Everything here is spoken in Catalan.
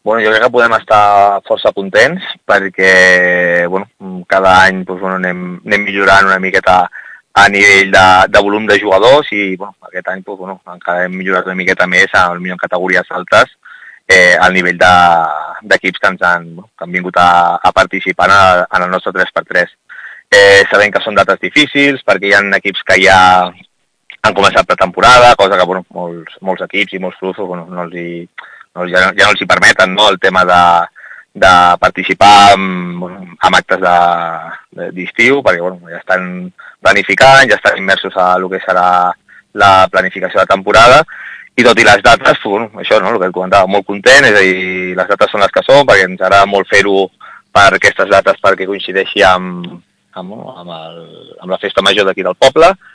Bueno, jo crec que podem estar força contents perquè bueno, cada any doncs, bueno, anem millorant una miqueta a nivell de volum de jugadors i bueno, aquest any doncs, bueno, encara hem millorat una miqueta més potser en categories altes al nivell d'equips que han vingut a participar en el nostre 3x3. Sabem que són dates difícils perquè hi ha equips que ja han començat pretemporada, cosa que bueno, molts equips i molts clubs bueno, ja no els hi permeten, no?, el tema de participar en actes d'estiu, perquè bueno, ja estan planificant, ja estan immersos a el que serà la planificació de temporada, i tot i les dates, bueno, això, no?, el que et comentava, molt content, és a dir, les dates són les que són, perquè ens agrada molt fer-ho per aquestes dates perquè coincideixi amb la festa major d'aquí del poble,